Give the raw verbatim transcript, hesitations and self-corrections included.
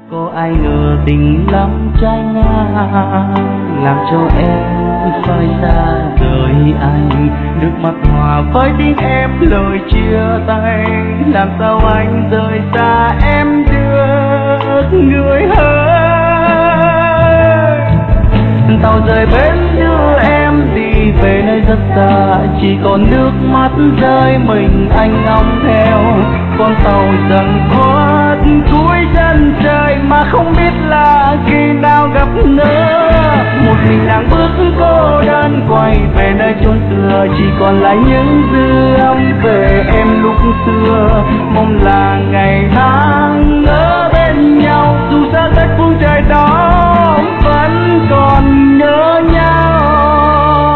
Có ai ngờ tình lắm trái ngang, làm cho em phải xa rời anh. Nước mắt hòa với tiếng em lời chia tay, làm sao anh rời xa em được người ơi. Tàu rời bến đưa em đi về nơi rất xa, chỉ còn nước mắt rơi mình anh ngóng theo. Con tàu dần khuất cuối chân trời mà không biết là khi nào gặp nữa. Một mình nàng bước cô đơn quay về nơi chốn xưa, chỉ còn lại những dư âm về em lúc xưa. Mong là ngày tháng ở bên nhau dù xa cách phương trời đó.